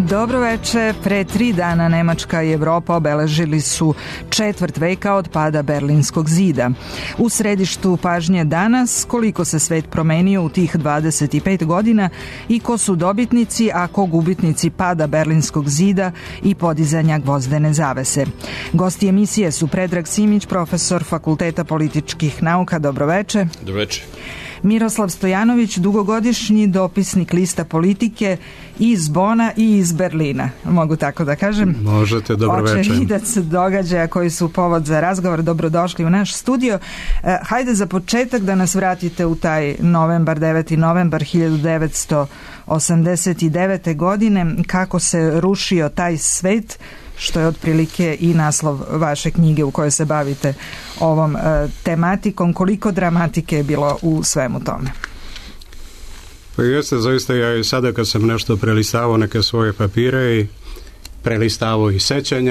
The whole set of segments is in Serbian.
Dobro veče. Pre 3 dana Nemačka i Evropa obeležili su četvrt veka od pada Berlinskog zida. U središtu pažnje danas koliko se svet promenio u tih 25 godina i ko su dobitnici, a ko gubitnici pada Berlinskog zida i podizanja gvozdene zavese. Gosti emisije su Predrag Simić, profesor Fakulteta političkih nauka. Dobro veče. Dobro veče. Miroslav Stojanović, dugogodišnji dopisnik lista Politike iz Bona i iz Berlina. Mogu tako da kažem? Možete, dobro večer. Očevidac događaja koji su povod za razgovor. Dobrodošli u naš studio. Hajde za početak da nas vratite u taj novembar, 9. novembar 1989. godine. Kako se rušio taj svet, što je otprilike i naslov vaše knjige u kojoj se bavite ovom tematikom. Koliko dramatike je bilo u svemu tome? Pa jeste, zaista ja i sada kad sam nešto prelistavao neke svoje papire i prelistavao i sećanja,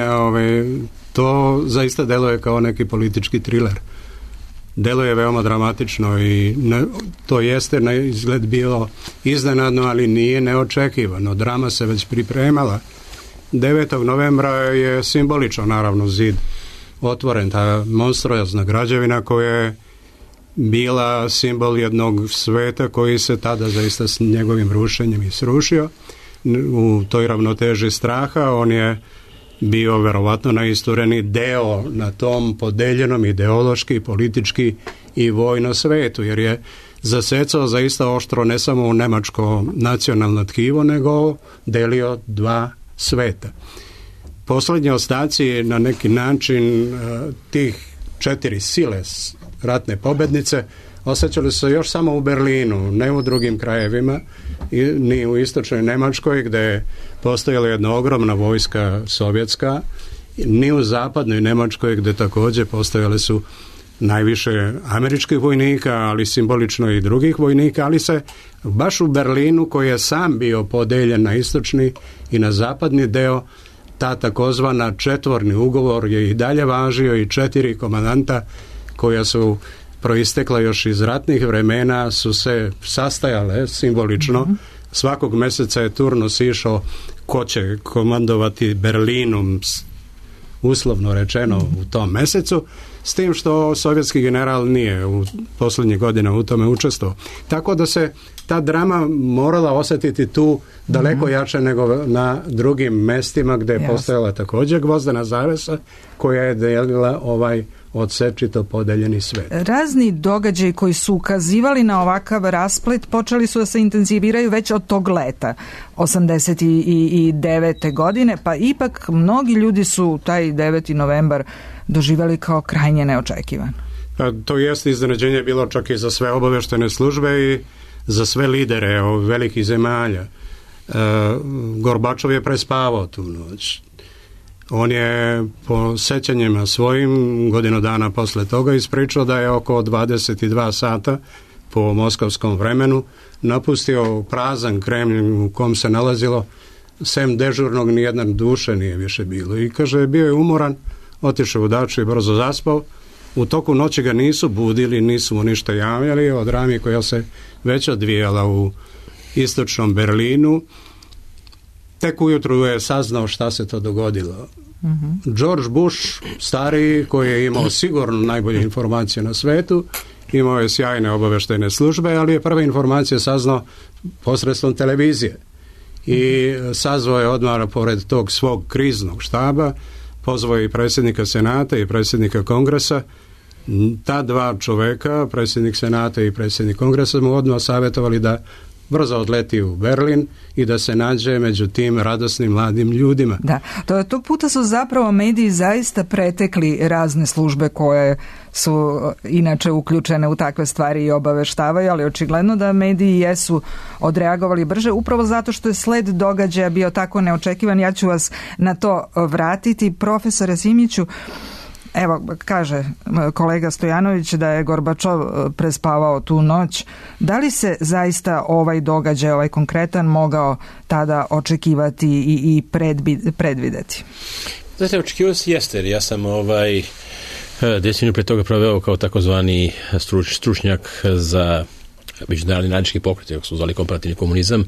to zaista deluje kao neki politički triler. Deluje veoma dramatično i to jeste na izgled bilo iznenadno, ali nije neočekivano. Drama se već pripremala. 9. novembra je simbolično, naravno, zid otvoren, ta monstruozna građevina koja je bila simbol jednog sveta koji se tada zaista s njegovim rušenjem i srušio. U toj ravnoteži straha on je bio verovatno najistureni deo na tom podeljenom ideološki, politički i vojno svetu, jer je zasecao zaista oštro ne samo u nemačko nacionalno tkivo, nego delio dva sveta. Poslednji ostaci na neki način tih 4 sile ratne pobednice osjećali se još samo u Berlinu, ne u drugim krajevima, ni u istočnoj Nemačkoj gde je postojala jedna ogromna vojska sovjetska, ni u zapadnoj Nemačkoj gde takođe postojale su najviše američkih vojnika, ali simbolično i drugih vojnika, ali se baš u Berlinu, koji je sam bio podeljen na istočni i na zapadni deo, ta takozvana četvorni ugovor je i dalje važio i 4 komandanta koja su proistekla još iz ratnih vremena su se sastajale simbolično. Svakog meseca je turnus išao ko će komandovati Berlinom, uslovno rečeno, u tom mesecu, s tim što sovjetski general nije u poslednjih godina u tome učestvovao. Tako da se ta drama morala osjetiti tu daleko jače nego na drugim mestima gde je postojala također gvozdena zavesa koja je delila ovaj odsečito podeljeni svet. Razni događaji koji su ukazivali na ovakav rasplet počeli su da se intenziviraju već od tog leta 89. godine, pa ipak mnogi ljudi su taj 9. novembar doživjeli kao krajnje neočekivan. Pa to jeste iznenađenje bilo čak i za sve obaveštene službe i za sve lidere velikih zemalja. Gorbačov je prespavao tu noć. On je po sećanjima svojim godinu dana posle toga ispričao da je oko 22 sata po moskovskom vremenu napustio prazan Kremlj u kom se nalazilo sem dežurnog nijedna duša nije više bilo. I kaže, bio je umoran, otišao u daču i brzo zaspao. U toku noći ga nisu budili, nisu mu ništa javljali o drami koja se već odvijala u istočnom Berlinu. Tek ujutru je saznao šta se to dogodilo. George Bush, stariji, koji je imao sigurno najbolje informacije na svetu, imao je sjajne obaveštajne službe, ali je prve informacije saznao posredstvom televizije. I sazvao je odmah pored tog svog kriznog štaba, pozvao je i predsjednika Senata i predsjednika Kongresa. Ta dva čoveka, predsjednik Senata i predsjednik Kongresa, mu odmah savjetovali da brzo odleti u Berlin i da se nađe među tim radosnim mladim ljudima. Da, tog puta su zapravo mediji zaista pretekli razne službe koje su inače uključene u takve stvari i obaveštavaju, ali očigledno da mediji jesu odreagovali brže, upravo zato što je sled događaja bio tako neočekivan. Ja ću vas na to vratiti. Profesore Simiću, evo, kaže kolega Stojanović da je Gorbačov prespavao tu noć. Da li se zaista ovaj događaj, ovaj konkretan, mogao tada očekivati i predvideti? Znate, očekivao se jeste, jer ja sam deceniju pre toga proveo kao takozvani stručnjak za međunarodni radnički pokret, kako su zvali komparativni komunizam.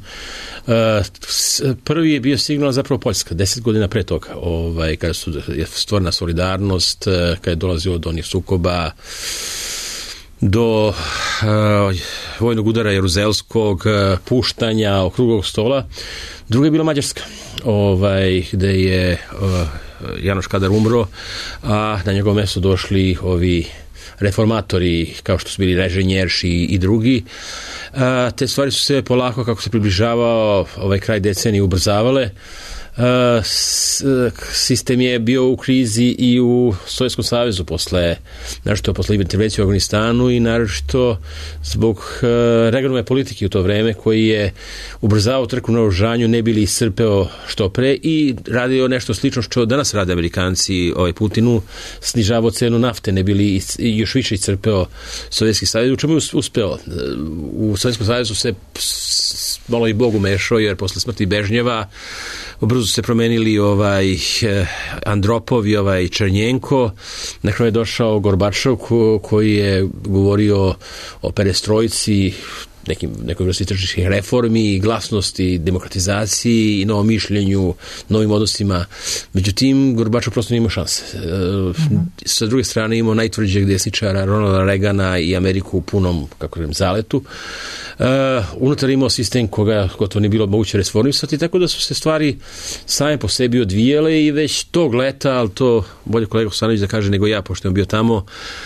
Prvi je bio signal zapravo Poljska, 10 godina pre toga, kada je stvorena solidarnost, kada je dolazilo do onih sukoba, do vojnog udara Jeruzelskog, puštanja, okruglog stola. Druga je bila Mađarska, gde je Janoš Kadar umro, a na njegovo mesto došli ovi reformatori, kao što su bili Reže Njerš i drugi. Te stvari su se polako, kako se približavao ovaj kraj decenije, ubrzavale. Sistem je bio u krizi i u Sovjetskom savezu posle intervencije u Afganistanu i naročito zbog regionalne politike u to vreme, koji je ubrzavao trku na oružanju, ne bili iscrpeo što pre i radio nešto slično što danas rade Amerikanci Putinu, snižavao cenu nafte, ne bili još više iscrpeo Sovjetski savez, u čemu je uspeo. U Sovjetskom savezu se malo i Bog umešao, jer posle smrti Bežnjeva brzo se promenili Andropov i Černjenko. Na kraju je došao Gorbačov koji je govorio o perestrojci, nekoj vrsti tržišnih reformi, glasnosti, demokratizaciji i novom mišljenju, novim odnosima. Međutim, Gorbačov prosto nije imao šanse. Sa druge strane imao najtvrđeg desničara Ronalda Reagana i Ameriku u punom, zaletu. Unutar imao sistem koga gotovo nije bilo moguće reformisati, tako da su se stvari same po sebi odvijele i već tog leta, ali to bolje kolega Husanović da kaže nego ja, pošto je bio tamo,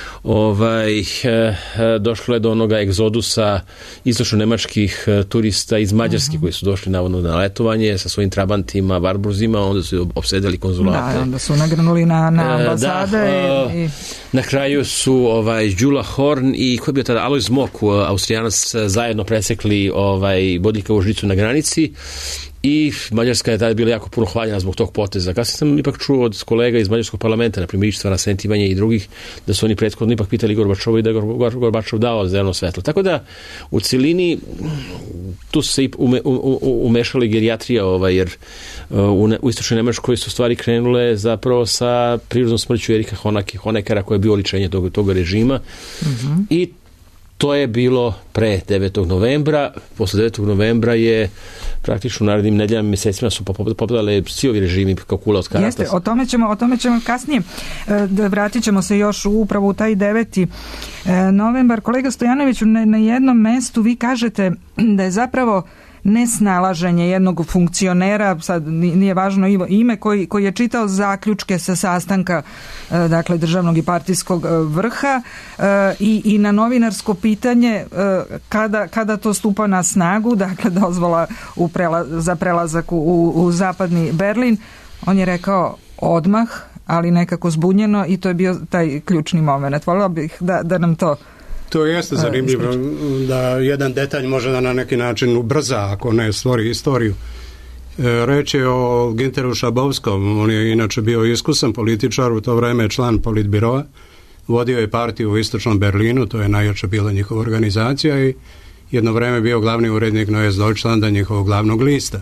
došlo je do onoga egzodusa istočno-nemačkih turista iz Mađarske koji su došli navodno na letovanje sa svojim trabantima, varburzima, onda su opsedali konzulate. Da, onda su nagrnuli na ambasade. Na kraju su Đula Horn i ko je bio tada Alojz Mok, Austrijanac, zajedno presekli bodljikavu žicu na granici. I Mađarska je tada bila jako puno hvaljena zbog tog poteza. Kasnije sam ipak čuo od kolega iz Mađarskog parlamenta, na primjer Istvana Sentivanja i drugih, da su oni prethodno ipak pitali Gorbačova i da je Gorbačov dao zeleno svetlo. Tako da, u celini, tu su se umešali gerijatrija, jer u istočnoj Nemačkoj su stvari krenule zapravo sa prirodnom smrću Erika Honeckera, koji je bio oličenje tog režima. I to je bilo pre 9. novembra. Posle 9. novembra je praktično u narednim nedeljama, mjesecima su popadale svi ovi režimi kao kula od karata. Jeste, o tome ćemo kasnije. Vratit ćemo se još upravo u taj 9. novembar. Kolega Stojanoviću, na jednom mestu vi kažete da je zapravo nesnalaženje jednog funkcionera, sad nije važno ime, koji je čitao zaključke sa sastanka dakle državnog i partijskog vrha i na novinarsko pitanje kada to stupa na snagu, dakle dozvola za prelazak u zapadni Berlin, on je rekao odmah, ali nekako zbunjeno, i to je bio taj ključni moment. Voljela bih da nam to To jeste zanimljivo, da jedan detalj može da na neki način ubrza, ako ne stvori istoriju. Reč je o Günteru Schabowskom, on je inače bio iskusan političar, u to vreme član politbiroa, vodio je partiju u istočnom Berlinu, to je najjača bila njihova organizacija, i jedno vreme bio glavni urednik Neues Deutschlanda, njihovog glavnog lista.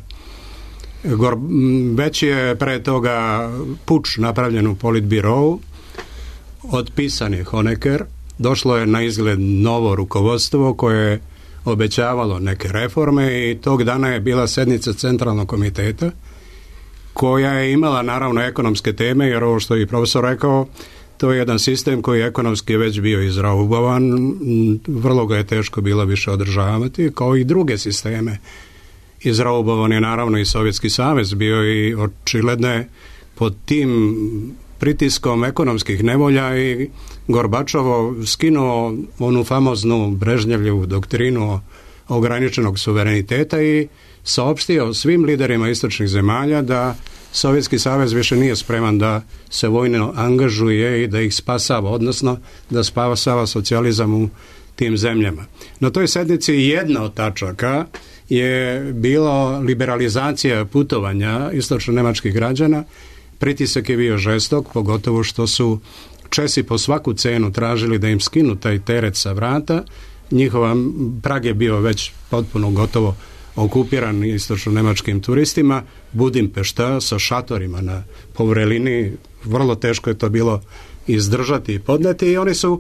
Već je pre toga puč napravljen u politbirovu, otpisan je Honecker, došlo je na izgled novo rukovodstvo koje je obećavalo neke reforme i tog dana je bila sednica centralnog komiteta koja je imala naravno ekonomske teme, jer ovo što je i profesor rekao, to je jedan sistem koji ekonomski je već bio izraubovan, vrlo ga je teško bilo više održavati, kao i druge sisteme. Izraubovan je naravno i Sovjetski savez bio i očigledno je pod tim pritiskom ekonomskih nevolja i Gorbačovo skinuo onu famoznu Brežnjevljevu doktrinu ograničenog suvereniteta i saopštio svim liderima istočnih zemalja da Sovjetski savez više nije spreman da se vojno angažuje i da ih spasava, odnosno da spasava socijalizam u tim zemljama. Na toj sednici jedna od tačaka je bila liberalizacija putovanja istočno-nemačkih građana. Pritisak je bio žestok, pogotovo što su Česi po svaku cenu tražili da im skinu taj teret sa vrata. Njihova Prag je bio već potpuno gotovo okupiran istočno-nemačkim turistima. Budimpešta sa šatorima na Povrelini, vrlo teško je to bilo izdržati i podneti, i oni su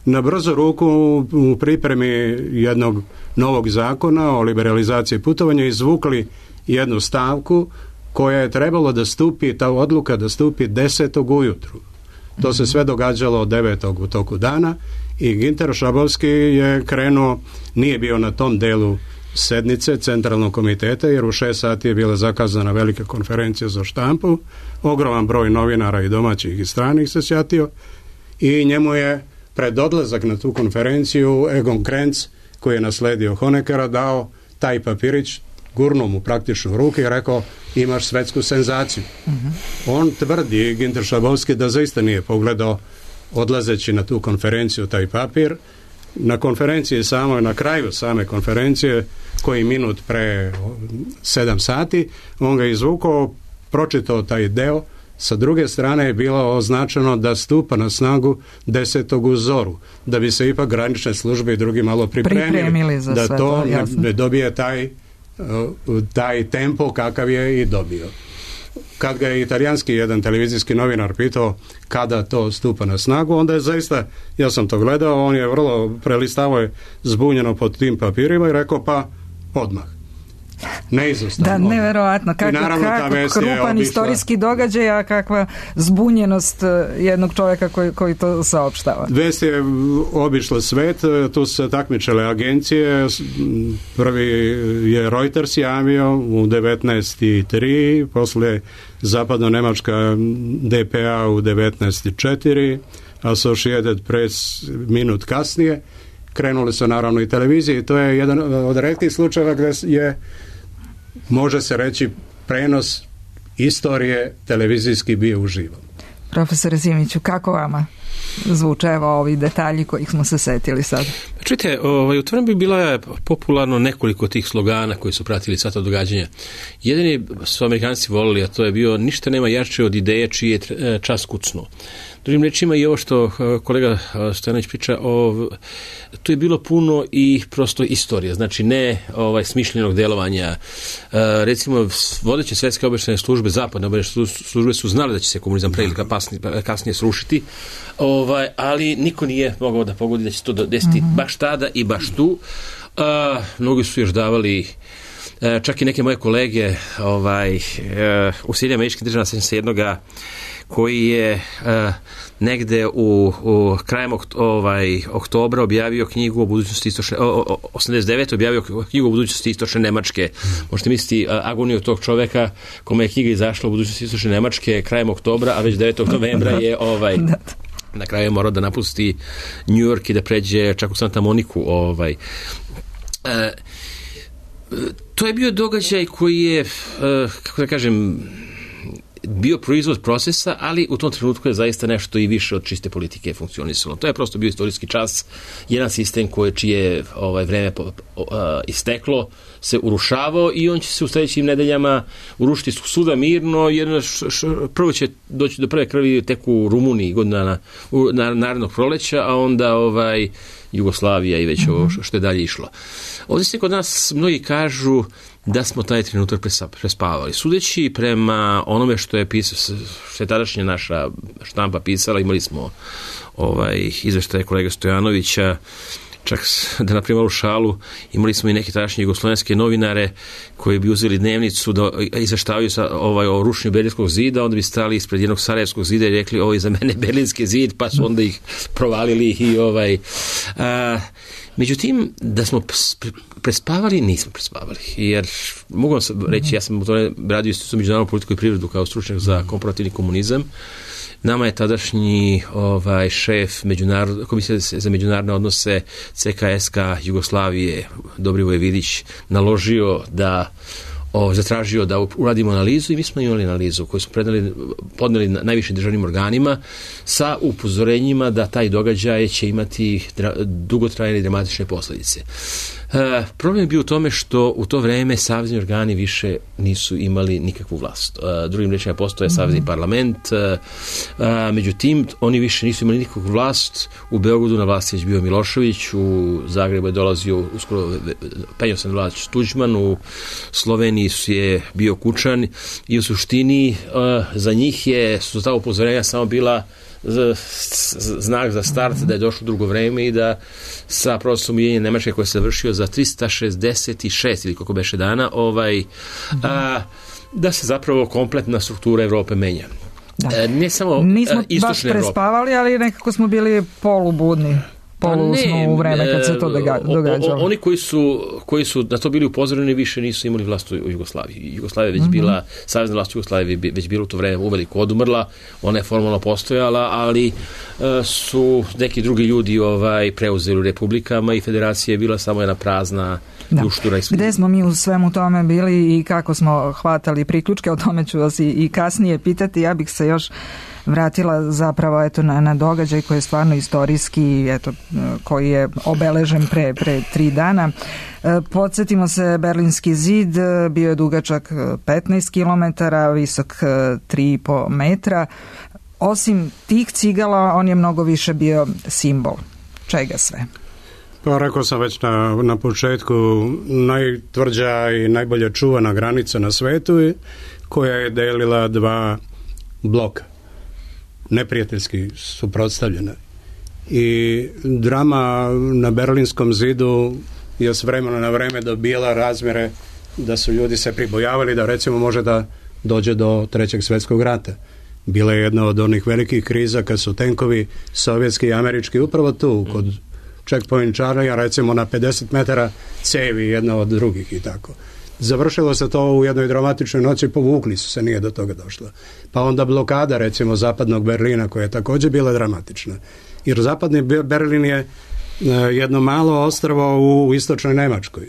na brzo ruku u pripremi jednog novog zakona o liberalizaciji putovanja izvukli jednu stavku koja je trebalo da stupi, ta odluka da stupi 10. ujutru. To se sve događalo od 9. u toku dana i Ginter Šabovski je krenuo, nije bio na tom delu sednice centralnog komiteta, jer u 6 sati je bila zakazana velika konferencija za štampu, ogroman broj novinara i domaćih i stranih se sjatio i njemu je pred odlazak na tu konferenciju Egon Krenz, koji je nasledio Honeckera, dao taj papirić, gurnuo mu praktično u ruke i rekao imaš svetsku senzaciju. On tvrdi, Ginter Šabovski, da zaista nije pogledao odlazeći na tu konferenciju taj papir. Na konferenciji samoj, na kraju same konferencije, koji minut pre 7 sati, on ga izvukao, pročitao taj deo. Sa druge strane je bilo označeno da stupa na snagu 10. u zoru, da bi se ipak granične službe i drugi malo pripremili za da to ne dobije taj tempo kakav je i dobio. Kad ga je italijanski jedan televizijski novinar pitao kada to stupa na snagu, onda je zaista, ja sam to gledao, on je vrlo prelistavao je zbunjeno pod tim papirima i rekao pa odmah. Neizostavno. Da, neverovatno. Kako krupan istorijski događaj, a kakva zbunjenost jednog čovjeka koji to saopštava. Vest je obišla svet, tu se takmičile agencije, prvi je Reuters javio u 19:03, posle zapadno-nemačka DPA u 19:04, Associated Press minut kasnije. Krenuli su naravno i televizije i to je jedan od retkih slučajeva gdje je, može se reći, prenos istorije televizijski bio uživo. Profesore Simiću, kako vama zvuče ovi detalji kojih smo se setili sad? Čujte, u tvrdim bi bila popularno nekoliko tih slogana koji su pratili sva ta događanja. Jedini su Amerikanci volili, a to je bio ništa nema jače od ideje čiji je čas kucnuo. Drugim rečima i ovo što kolega Stojanović priča, tu je bilo puno i prosto istorije, znači ne smišljenog delovanja. Recimo, vodeće svetske obavještajne službe, zapadne obavještajne službe su znali da će se komunizam pre ili kasnije srušiti, ali niko nije mogao da pogodi da će to desiti baš tada i baš tu. Mnogi su još davali, čak i neke moje kolege u Sjedinjenim Američkim Državama, sećam se jednoga koji je negde u krajem oktobra objavio knjigu o budućnosti 89. objavio knjigu o budućnosti istočne Nemačke. Možete misliti agoniju tog čoveka kome je knjiga izašla o budućnosti istočne Nemačke krajem oktobra, a već 9. novembra je na kraju je morao da napusti New York i da pređe čak u Santa Moniku. To je bio događaj koji je, kako da kažem, bio proizvod procesa, ali u tom trenutku je zaista nešto i više od čiste politike funkcionisalo. To je prosto bio istorijski čas, jedan sistem čije vreme isteklo se urušavao i on će se u sljedećim nedeljama urušiti svuda mirno, jer prvo će doći do prve krvi tek u Rumuniji godina narednog proleća, a onda Jugoslavija i već ovo što je dalje išlo. Ovdje se kod nas mnogi kažu da smo taj trenutak prespavali. Sudeći prema onome što je tadašnja naša štampa pisala, imali smo izveštaje kolega Stojanovića, čak da napravimo šalu, imali smo i neke tadašnje jugoslovenske novinare koji bi uzeli dnevnicu da izveštavaju o rušenju Berlinskog zida, onda bi stali ispred jednog Sarajevskog zida i rekli ovo je za mene Berlinski zid, pa su onda ih provalili i međutim, da smo prespavali, nismo prespavali, jer mogu vam reći, ja sam u tome radio isto međunarodnu politiku i privredu kao stručnjak za komparativni komunizam. Nama je tadašnji šef Komisije za međunarodne odnose CKSK Jugoslavije, Dobrivoje Vidić, naložio da zatražio da uradimo analizu i mi smo imali analizu koju smo podneli najvišim državnim organima sa upozorenjima da taj događaj će imati dugotrajne i dramatične posljedice. Problem je bio u tome što u to vreme savezni organi više nisu imali nikakvu vlast. Drugim rečima postoje savezni parlament, međutim oni više nisu imali nikakvu vlast. U Beogradu na vlasti je bio Milošević, u Zagrebu je dolazio uskoro penjao se na vlast Tuđman, u Sloveniji je bio Kučan i u suštini za njih su ta upozorenja samo bila znak za start da je došlo drugo vreme i da sa procesom ujedinjenja Nemačke koji se završio za 366 ili koliko beše dana, da se zapravo kompletna struktura Evrope menja. Ne samo nismo baš istočne prespavali, ali nekako smo bili polubudni. Smo u vreme kad se to događalo. Oni koji su na to bili upozoreni više nisu imali vlast u Jugoslaviji. Jugoslavija već bila, savezna vlast u Jugoslaviji već bila u to vreme uveliko odumrla, ona je formalno postojala, ali su neki drugi ljudi preuzeli u republikama i federacija je bila samo jedna prazna ljuštura. Gde smo mi u svemu tome bili i kako smo hvatali priključke, o tome ću vas i kasnije pitati. Ja bih se još vratila zapravo na događaj koji je stvarno istorijski, koji je obeležen pre 3 dana. Podsjetimo se, Berlinski zid bio je dugačak 15 km, visok 3,5 metra. Osim tih cigala, on je mnogo više bio simbol. Čega sve? Pa rekao sam već na početku, najtvrđa i najbolje čuvana granica na svetu koja je delila 2 bloka, neprijateljski suprotstavljena. I drama na Berlinskom zidu je s vremena na vreme dobila razmjere da su ljudi se pribojavali da recimo može da dođe do 3. svjetskog rata. Bila je jedna od onih velikih kriza kad su tenkovi sovjetski i američki upravo tu kod checkpoint Charlie, recimo na 50 metara cevi jedna od drugih i tako. Završilo se to u jednoj dramatičnoj noći, povukli su se, nije do toga došlo. Pa onda blokada recimo zapadnog Berlina koja je također bila dramatična. Jer zapadni Berlin je jedno malo ostrvo u istočnoj Njemačkoj.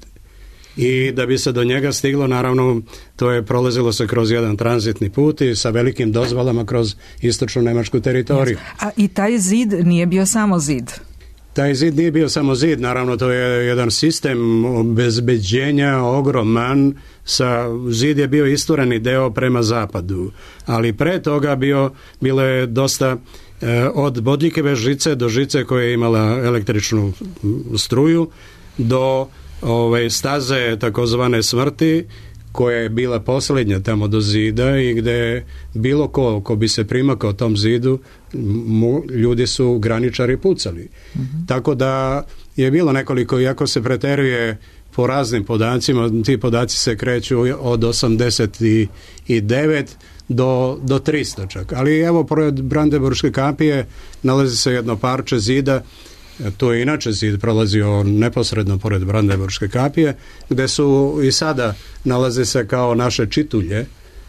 I da bi se do njega stiglo, naravno, to je prolazilo se kroz jedan tranzitni put i sa velikim dozvolama kroz istočnu njemačku teritoriju. A i taj zid nije bio samo zid? Taj zid nije bio samo zid, naravno to je jedan sistem obezbeđenja ogroman, zid je bio istureni deo prema zapadu, ali pre toga bilo je dosta od bodljikove žice do žice koja je imala električnu struju do staze takozvane smrti koja je bila posljednja tamo do zida i gdje bilo ko bi se primakao tom zidu, ljudi su graničari pucali. Tako da je bilo nekoliko, iako se preteruje po raznim podacima, ti podaci se kreću od 89 do 300 čak. Ali evo, pored Brandenburške kapije nalazi se jedno parče zida. To je inače zid prolazio neposredno pored Brandenburške kapije, gdje su i sada nalaze se kao naše čitulje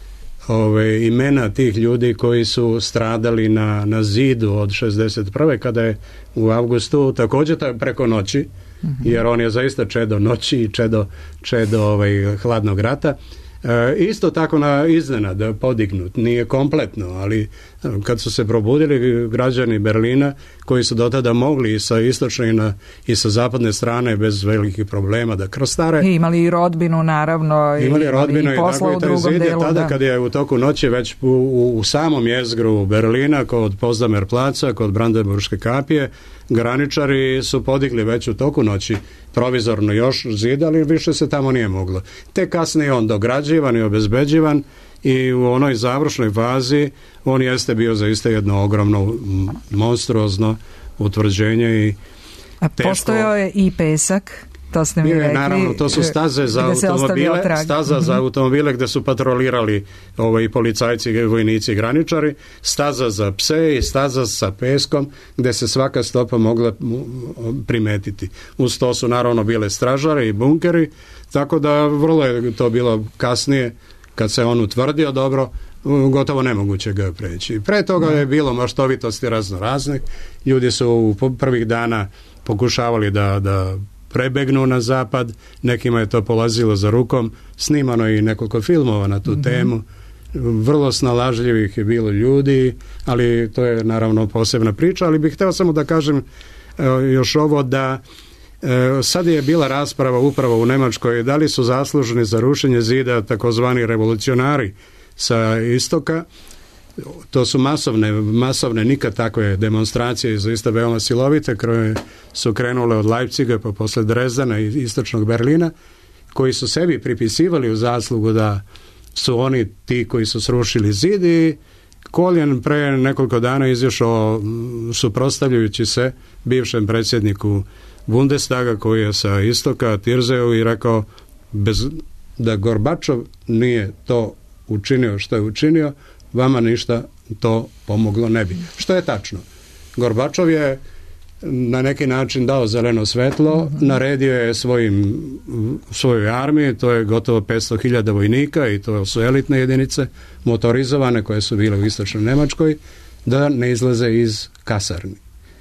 imena tih ljudi koji su stradali na zidu od 61. kada je u avgustu također preko noći, jer on je zaista čedo noći i čedo hladnog rata. Isto tako na iznenada podignut, nije kompletno, ali kad su se probudili građani Berlina koji su do tada mogli i sa istočne i sa zapadne strane bez velikih problema da krstare. I imali i rodbinu naravno. Imali rodbinu i posla u drugom delu. Tada kad je u toku noći već u samom jezgru Berlina kod Potsdamer placa, kod Brandenburške kapije, graničari su podigli već u toku noći provizorno još zid, ali više se tamo nije moglo. Te kasnije on dograđivan i obezbeđivan i u onoj završnoj fazi on jeste bio zaista jedno ogromno monstruozno utvrđenje i teško. Postojao je i pesak. To ste mi rekli. Naravno, to su staze za automobile, staza za automobile gdje su patrolirali policajci, vojnici i graničari, staza za pse i staza sa peskom gdje se svaka stopa mogla primetiti. Uz to su naravno bile stražare i bunkeri, tako da vrlo je to bilo kasnije, kad se on utvrdio dobro, gotovo nemoguće ga preći. Pre toga je bilo maštovitosti raznih. Ljudi su u prvih dana pokušavali da prebegnu na zapad, nekima je to polazilo za rukom, snimano je i nekoliko filmova na tu temu, vrlo snalažljivih je bilo ljudi, ali to je naravno posebna priča, ali bih htio samo da kažem još ovo da sad je bila rasprava upravo u Njemačkoj da li su zaslužni za rušenje zida takozvani revolucionari sa istoka. To su masovne, nikad takve demonstracije, zaista veoma silovite, koje su krenule od Leipziga pa posle Drezdena i istočnog Berlina, koji su sebi pripisivali u zaslugu da su oni ti koji su srušili zid i Kohl je pre nekoliko dana izašao suprotstavljajući se bivšem predsjedniku Bundestaga koji je sa istoka, Tirzeu, i rekao da Gorbačov nije to učinio što je učinio, vama ništa to pomoglo ne bi. Što je tačno. Gorbačov je na neki način dao zeleno svetlo, naredio je svojoj armiji, to je gotovo 500.000 vojnika i to su elitne jedinice, motorizovane koje su bile u istočnoj Nemačkoj, da ne izlaze iz kasarni.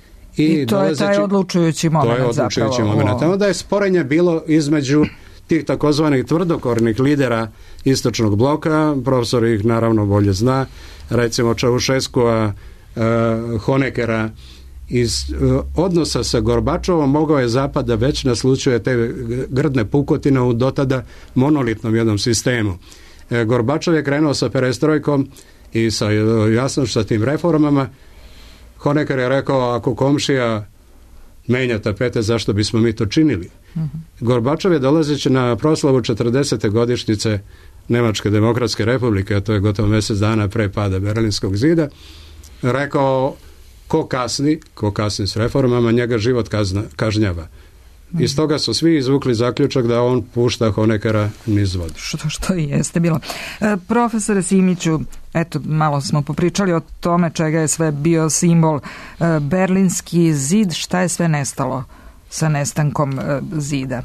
I to je taj odlučujući moment zapravo. To je odlučujući moment. Onda je sporenje bilo između tih takozvanih tvrdokornih lidera istočnog bloka, profesor ih naravno bolje zna, recimo Čaušeskua, Honeckera. Iz odnosa sa Gorbačovom mogao je Zapad da već naslućuje te grdne pukotine u dotada monolitnom jednom sistemu. Gorbačov je krenuo sa perestrojkom i sa tim reformama. Honecker je rekao, ako komšija menja tapete, zašto bismo mi to činili? Gorbačov je dolazeći na proslavu 40. godišnjice Nemačke demokratske republike, a to je gotovo mjesec dana pre pada Berlinskog zida, rekao, ko kasni s reformama, njega život kažnjava. Iz toga su svi izvukli zaključak da on pušta Honeckera niz vodu. Što i jeste bilo. Profesore Simiću, eto, malo smo popričali o tome čega je sve bio simbol Berlinski zid, šta je sve nestalo sa nestankom zida?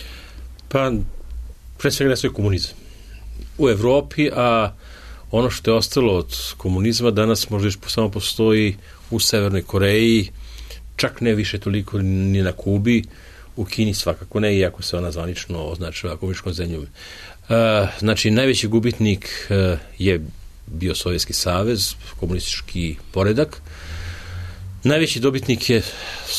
Pa, pre svega nestao je komunizam u Evropi, a ono što je ostalo od komunizma danas možda samo postoji u Severnoj Koreji, čak ne više toliko ni na Kubi, u Kini svakako ne, iako se ona zvanično označava komunističkom zemljom. Znači, najveći gubitnik je bio Sovjetski savez, komunistički poredak. Najveći dobitnik je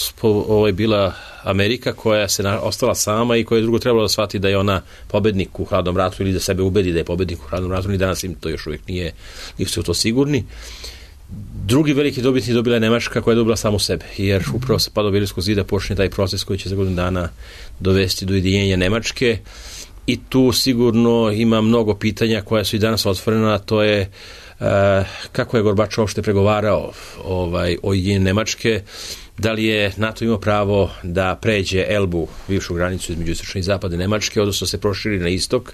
bila Amerika, koja se ostala sama i koja je drugo trebalo da shvati da je ona pobednik u hladnom ratu ili da sebe ubedi da je pobednik u hladnom ratu, ni danas im to još uvijek nisu u to sigurni. Drugi veliki dobitnik dobila je Nemačka, koja je dobila samo sebe, jer upravo sa padom Berlinskog zida počne taj proces koji će za godinu dana dovesti do ujedinjenja Nemačke, i tu sigurno ima mnogo pitanja koja su i danas otvorena, a to je kako je Gorbačov uopšte pregovarao o ujedinjenju Nemačke, da li je NATO imao pravo da pređe Elbu, bivšu granicu između istočne i zapadne Nemačke, odnosno se proširi na istok.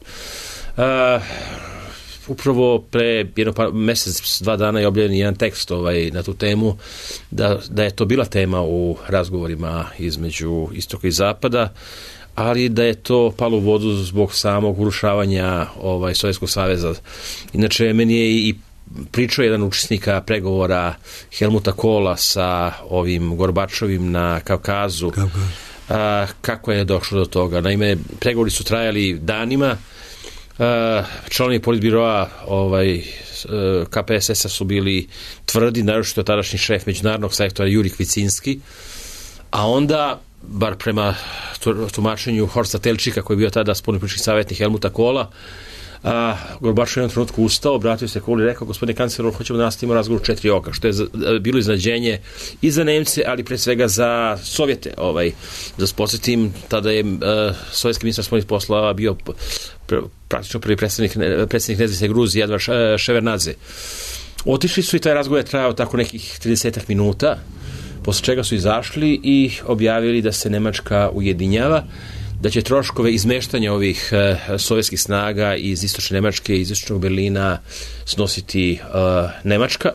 Upravo pre mjesec, 2 dana je objavljen jedan tekst na tu temu, da je to bila tema u razgovorima između istoka i zapada, ali da je to palo u vodu zbog samog urušavanja Sovjetskog saveza. Inače, meni je i pričao jedan učesnika pregovora Helmuta Kohla sa ovim Gorbačovim na Kavkazu, kako je došlo do toga. Naime, pregovori su trajali danima, članovi politbiroa KPSS-a su bili tvrdi, naročito tadašnji šef međunarodnog sektora Juri Kvicinski, a onda, bar prema tumačenju Horsta Telčika, koji je bio tada spoljnopolitički savjetnik Helmuta Kohla, Gorbačov je jednom trenutku ustao, obratio se Kohlu i rekao, gospodine kancleru, hoćemo da nastavimo razgovor 4 oka, što je bilo iznenađenje i za Nemce, ali pre svega za Sovjete. Da se podsjetim, tada je sovjetski ministar spoljnih poslova bio praktično prvi predsjednik nezavisne Gruzije, Edvard Ševernadze. Otišli su i taj razgovor je trajao tako nekih 30 minuta, posle čega su izašli i objavili da se Nemačka ujedinjava, da će troškove izmeštanja ovih sovjetskih snaga iz istočne Nemačke i iz istočnog Berlina snositi Nemačka,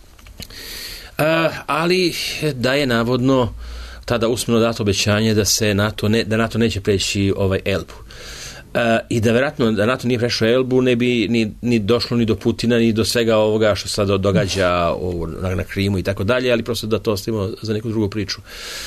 ali da je navodno tada usmeno dato obećanje da NATO neće preći Elbu. I da vjerojatno da NATO nije prešao Elbu ne bi ni došlo ni do Putina ni do svega ovoga što se događa na Krimu i tako dalje, ali prosto da to ostavimo za neku drugu priču.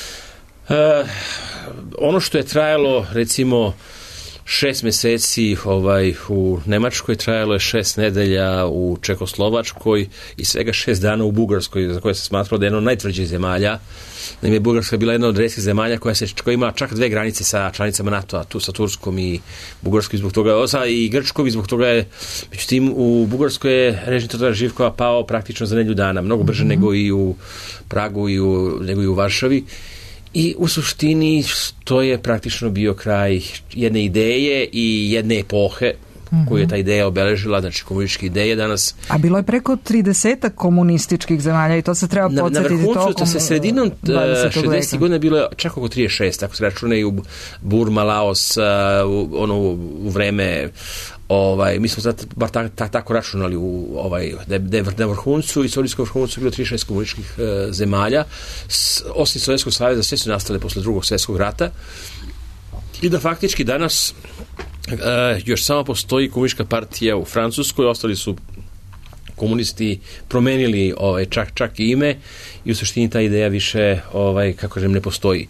Ono što je trajalo recimo 6 mjeseci u Nemačkoj, trajalo je 6 nedelja u Čekoslovačkoj i svega 6 dana u Bugarskoj, za koje se smatralo da je jedno od najtvrđih zemalja. Naime, Bugarska je bila jedna od retkih zemalja koja ima čak 2 granice sa članicama NATO-a, tu sa Turskom i Bugarskom, zbog toga i Grčkom, i zbog toga je, međutim, u Bugarskoj je režim Todora Živkova pao praktično za nedelju dana, mnogo brže nego i u Pragu nego i u Varšavi. I u suštini to je praktično bio kraj jedne ideje i jedne epohe koju je ta ideja obeležila, znači komunističke ideje danas. A bilo je preko 30 komunističkih zemalja i to se treba podsjetiti tokom 20. Na vrhuncu, sredinom 60. godina bilo je čak oko 36, ako se računaju Burma, Laos, u vreme mi smo sad bar tako računali da je na vrhuncu, istorijskom vrhuncu bilo 36 komunističkih zemalja, osim Sovjetskog saveza, sve su nastale posle drugog svjetskog rata i da faktički danas još samo postoji komunistička partija u Francuskoj, ostali su komunisti promenili čak i ime i u suštini ta ideja više ne postoji.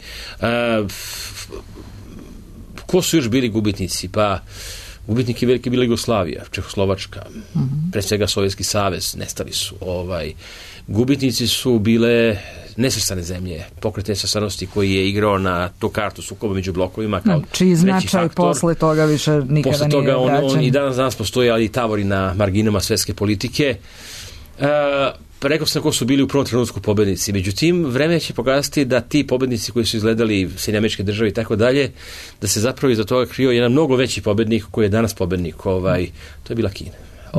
Ko su još bili gubitnici? Pa gubitnik je veliki bila Jugoslavija, Čehoslovačka, pre svega Sovjetski savez, nestali su. Gubitnici su bile nesvrstane zemlje, pokret nesvrstanosti koji je igrao na tu kartu sukoba među blokovima kao čiji značaj posle toga više nikada nije vraćen. On i danas postoji, ali i tavori na marginama svetske politike. Rekao sam ko su bili u prvom trenutku pobednici. Međutim, vreme će pokazati da ti pobednici koji su izgledali Sjedinjene Američke Države i tako dalje, da se zapravo iza toga krio jedan mnogo veći pobednik koji je danas pobednik. To je bila Kina.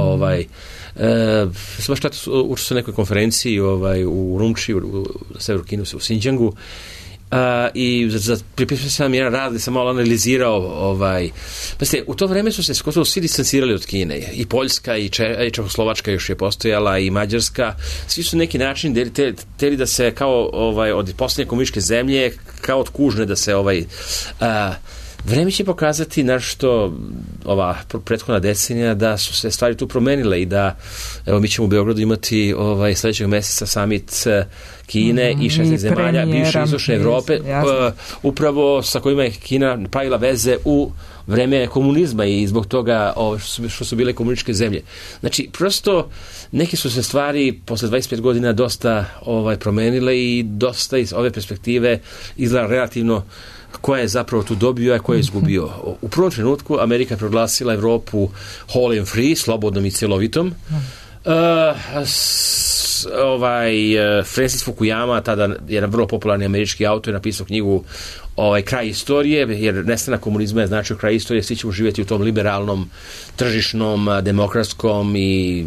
Baš tako učio sam nekoj konferenciji u Rumči, na severu Kine, u Xinjiangu, i pripisao sam jedan rad gde sam malo analizirao u to vreme su se skoro svi distancirali od Kine, i Poljska i Čehoslovačka još je postojala, i Mađarska, svi su neki način teli da se kao od posljednje komunističke zemlje kao od kužne da se vreme će pokazati našto ova prethodna decenija da su se stvari tu promenile i da mi ćemo u Beogradu imati sledećeg meseca summit Kine i 16 zemalja bivše istočne Evrope, upravo sa kojima je Kina pravila veze u vreme komunizma i zbog toga što su bile komunističke zemlje. Znači, prosto neke su se stvari posle 25 godina dosta promenile i dosta iz ove perspektive izgleda relativno ko je zapravo tu dobio, a ko je izgubio. U prvom trenutku Amerika proglasila Evropu whole and free, slobodnom i celovitom. Francis Fukuyama, tada jedan vrlo popularni američki autor, je napisao knjigu Kraj istorije, jer nestanak komunizma je značio kraj istorije, svi ćemo živjeti u tom liberalnom, tržišnom, demokratskom i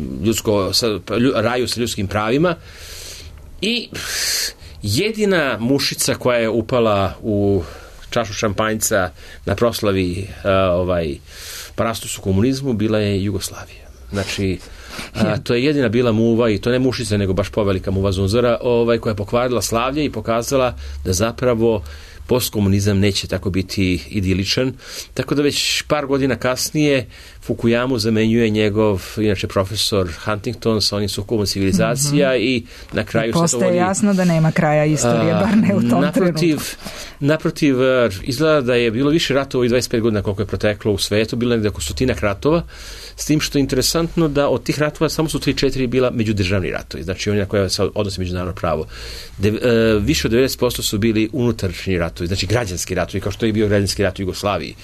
raju sa ljudskim pravima. I jedina mušica koja je upala u čašu šampanjca na proslavi parastusu komunizmu bila je Jugoslavija. Znači, to je jedina bila muva, i to ne mušica, nego baš povelika muva zunzora, koja je pokvarila slavlje i pokazala da zapravo postkomunizam neće tako biti idiličan. Tako da već par godina kasnije Fukuyamu zamenjuje njegov, inače profesor Huntington, sa onim sukobom civilizacija i na kraju se to postaje jasno da nema kraja istorije, bar ne u tom trenutku. Naprotiv, izgleda da je bilo više ratova i 25 godina koliko je proteklo u svetu, bilo je nekako 100 ratova, s tim što je interesantno da od tih ratova samo su 3-4 bila međudržavni ratovi, znači oni na koje se odnosi međunarodno pravo. Više od 90% su bili unutrašnji ratovi, znači građanski ratovi, kao što je bio građanski rat u Jugoslaviji.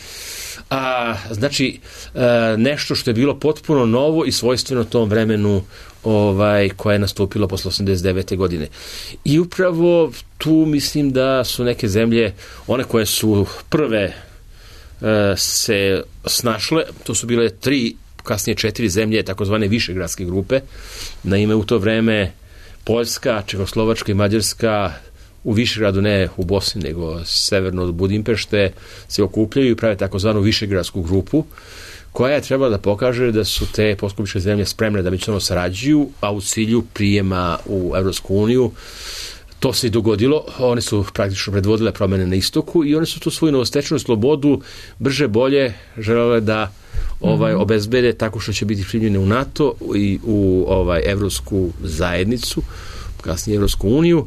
Znači, nešto što je bilo potpuno novo i svojstveno tom vremenu koje je nastupilo posle 89. godine. I upravo tu mislim da su neke zemlje, one koje su prve se snašle, to su bile 3, kasnije 4 zemlje, takozvane višegradske grupe. Naime, u to vreme Poljska, Čehoslovačka i Mađarska u Višegradu, ne u Bosni, nego severno od Budimpešte, se okupljaju i prave takozvanu višegradsku grupu, koja je trebala da pokaže da su te postkomunističke zemlje spremne da međusobno sarađuju, a u cilju prijema u Evropsku uniju. To se i dogodilo, one su praktično predvodile promene na istoku i one su tu svoju novostečenu slobodu brže bolje želele da obezbede tako što će biti primljene u NATO i u Evropsku zajednicu, kasnije Evropsku uniju,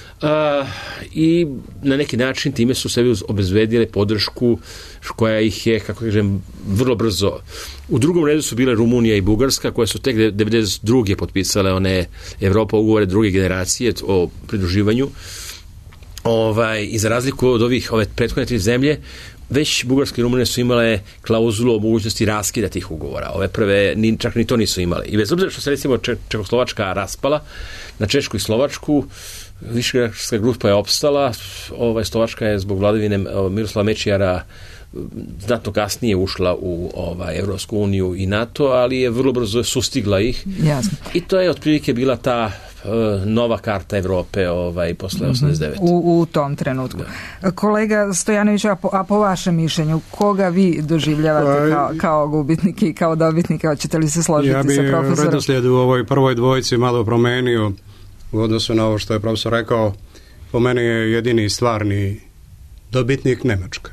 i na neki način time su sebi obezbedile podršku koja ih je, kako kažem, vrlo brzo. U drugom redu su bile Rumunija i Bugarska, koje su tek 92. potpisale one Evropa ugovore druge generacije o pridruživanju. I za razliku od ove prethodne 3 zemlje, već Bugarska i Rumunija su imale klauzulu o mogućnosti raskida tih ugovora. Ove prve čak ni to nisu imale. I bez obzira što se recimo Čehoslovačka raspala, na Češku i Slovačku višegradska grupa je opstala. Slovačka je zbog vladavine Miroslava Mečijara znatno kasnije ušla u Evropsku uniju i NATO, ali je vrlo brzo sustigla ih. Jasno. I to je otprilike bila ta nova karta Evrope posle 89. U tom trenutku. Da. Kolega Stojanović, a po vašem mišljenju, koga vi doživljavate kao gubitnike i kao dobitnike? Hoćete li se složiti sa profesorom? Ja bih redoslijed u ovoj prvoj dvojici malo promenio u odnosu na ovo što je profesor rekao. Po meni je jedini stvarni dobitnik Nemačka.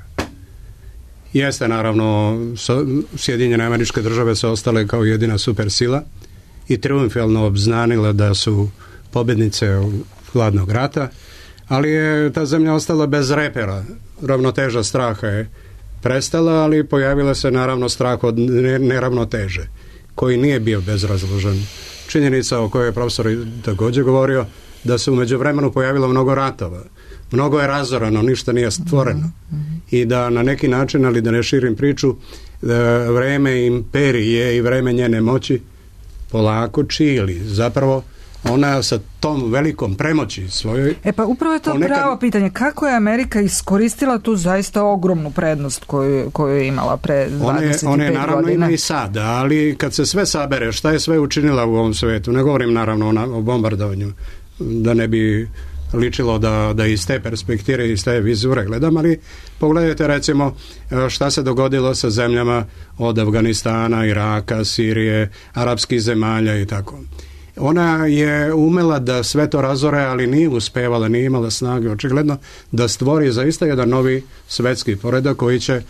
Jeste, naravno, Sjedinjene Američke Države su ostale kao jedina supersila i triumfalno obznanile da su pobjednice hladnog rata, ali je ta zemlja ostala bez repera. Ravnoteža straha je prestala, ali pojavila se naravno strah od neravnoteže, koji nije bio bezrazložen. Činjenica o kojoj je profesor također govorio, da se u međuvremenu pojavilo mnogo ratova. Mnogo je razorano, ništa nije stvoreno. I da na neki način, ali da ne širim priču, vreme imperije i vreme njene moći polako čili. Zapravo ona sa tom velikom premoći svojoj... Pa upravo je to pravo pitanje. Kako je Amerika iskoristila tu zaista ogromnu prednost koju je imala pre 25 godina? One naravno ima i sada, ali kad se sve sabere, šta je sve učinila u ovom svetu? Ne govorim naravno o bombardovanju, da ne bi ličilo da iz te perspektive, iz te vizure gledam, ali pogledajte recimo šta se dogodilo sa zemljama od Afganistana, Iraka, Sirije, arapskih zemalja i tako. Ona je umela da sve to razore, ali nije uspevala, nije imala snage, očigledno, da stvori zaista jedan novi svetski poredak koji će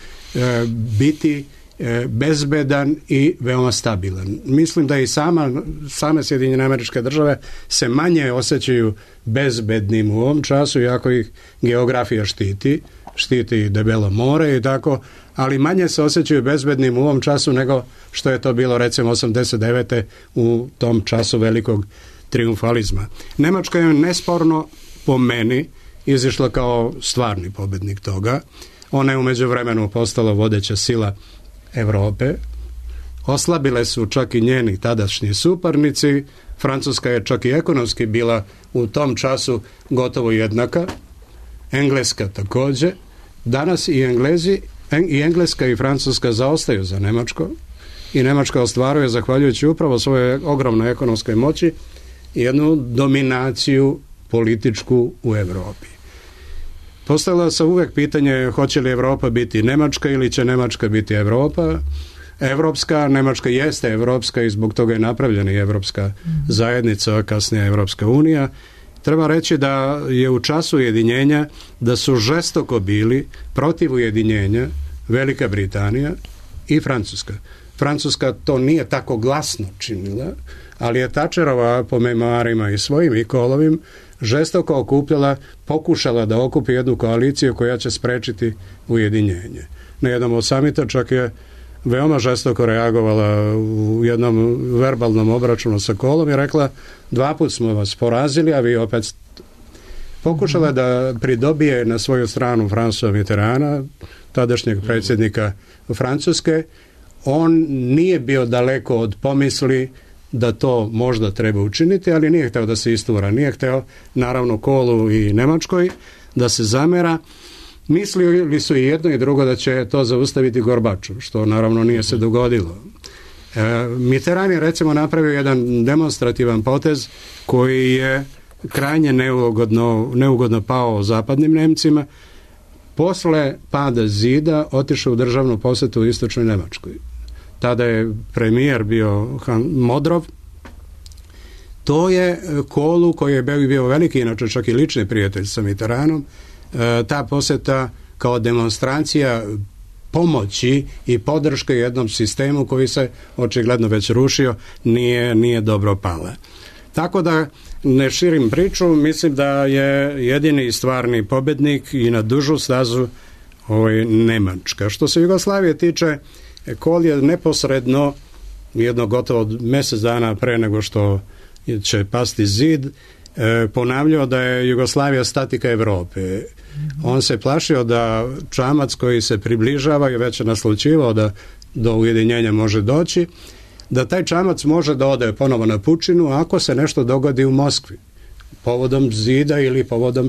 biti bezbedan i veoma stabilan. Mislim da i same Sjedinjene Američke Države se manje osjećaju bezbednim u ovom času, iako ih geografija štiti debelo more i tako, ali manje se osjećaju bezbednim u ovom času nego što je to bilo recimo 89. u tom času velikog triumfalizma. Nemačka je nesporno po meni izišla kao stvarni pobednik toga. Ona je u međuvremenu postala vodeća sila Europe. Oslabile su čak i njeni tadašnji suparnici. Francuska je čak i ekonomski bila u tom času gotovo jednaka. Engleska također. Danas i Engleska i Francuska zaostaju za Nemačkom i Nemačka ostvaruje, zahvaljujući upravo svoje ogromnoj ekonomskoj moći, jednu dominaciju političku u Europi. Postavilo se uvijek pitanje hoće li Europa biti Nemačka ili će Nemačka biti Europa. Evropska, Nemačka jeste evropska i zbog toga je napravljena i Evropska zajednica, a kasnije Evropska unija. Treba reći da je u času ujedinjenja da su žestoko bili protiv ujedinjenja Velika Britanija i Francuska. Francuska to nije tako glasno činila, ali je Thatcherova po memoarima i svojim i Kohlovim žestoko okupljala, pokušala da okupi jednu koaliciju koja će sprečiti ujedinjenje. Na jednom od samita čak je veoma žestoko reagovala u jednom verbalnom obračunu sa Kohlom i rekla 2 puta smo vas porazili, a vi opet pokušala da pridobije na svoju stranu Françoisa Mitterranda, tadašnjeg predsjednika Francuske. On nije bio daleko od pomisli da to možda treba učiniti, ali nije hteo da se istura, nije hteo naravno Kohlu i Nemačkoj da se zamera. Mislili su i jedno i drugo da će to zaustaviti Gorbačov, što naravno nije se dogodilo. Mitterrand je recimo napravio jedan demonstrativan potez koji je krajnje neugodno pao zapadnim Nemcima. Posle pada zida otišao u državnu posjetu u istočnoj Njemačkoj. Tada je premijer bio Modrov. To je Kohlu, koji je bio veliki, inače čak i lični prijatelj sa Mitterrandom, ta posjeta kao demonstracija pomoći i podrške jednom sistemu koji se očigledno već rušio nije dobro pala. Tako da ne širim priču, mislim da je jedini stvarni pobjednik i na dužu stazu Nemačka. Što se Jugoslavije tiče, Kohl je neposredno jedno gotovo mjesec dana pre nego što će pasti zid ponavljao da je Jugoslavija statika Europe. On se plašio da čamac koji se približava i već je naslućivao da do ujedinjenja može doći, da taj čamac može da ode ponovo na pučinu ako se nešto dogodi u Moskvi povodom zida ili povodom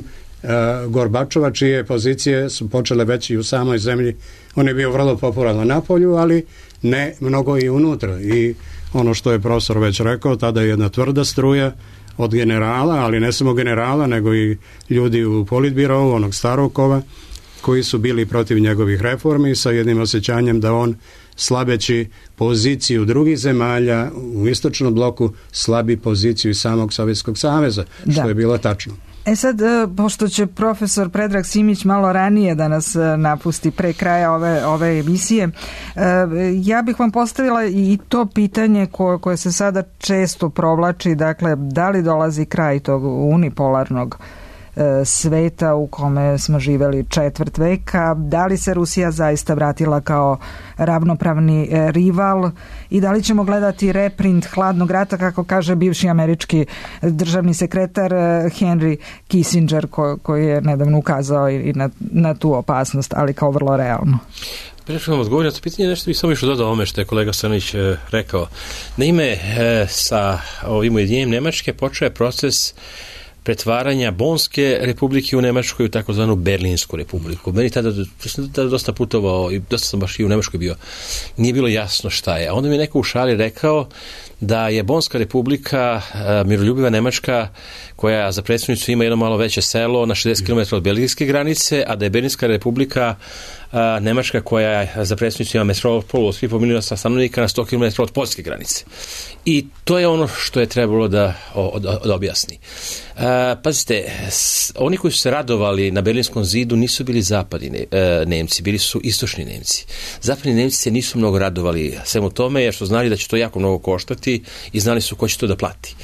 Gorbačova, čije pozicije su počele već i u samoj zemlji. On je bio vrlo popularan na polju, ali ne mnogo i unutra. I ono što je profesor već rekao, tada je jedna tvrda struja od generala, ali ne samo generala, nego i ljudi u politbirovu, onog starog kova, koji su bili protiv njegovih reformi sa jednim osjećanjem da on, slabeći poziciju drugih zemalja u istočnom bloku, slabi poziciju i samog Sovjetskog saveza, što je bilo tačno. Sad, pošto će profesor Predrag Simić malo ranije da nas napusti pre kraja ove emisije, ja bih vam postavila i to pitanje koje se sada često provlači, dakle, da li dolazi kraj tog unipolarnog sveta u kome smo živeli četvrt veka, da li se Rusija zaista vratila kao ravnopravni rival i da li ćemo gledati reprint hladnog rata, kako kaže bivši američki državni sekretar Henry Kissinger, koji je nedavno ukazao i na tu opasnost, ali kao vrlo realno. Prije što vam odgovorim na to pitanje, nešto bih samo još dodao ome što je kolega Stanović rekao. Naime, sa ovim ujedinjenjem Nemačke počeo je proces pretvaranja Bonske republike u Nemačkoj u takozvanu Berlinsku republiku. Meni tada dosta putovao i dosta sam baš i u Nemačkoj bio. Nije bilo jasno šta je. A onda mi je neko u šali rekao da je Bonska republika miroljubiva Nemačka koja za predsjednicu ima jedno malo veće selo na 60 km od belgijske granice, a da je Berlinska republika Nemačka koja za predsjednicu ima metropolu od 3,5 miliona stanovnika na 100 km od poljske granice. I to je ono što je trebalo da objasni. Pazite, oni koji su se radovali na Berlinskom zidu nisu bili zapadni Nemci, bili su istočni Nemci. Zapadni Nemci se nisu mnogo radovali svemu tome jer su znali da će to jako mnogo koštati i znali su ko će to da plati.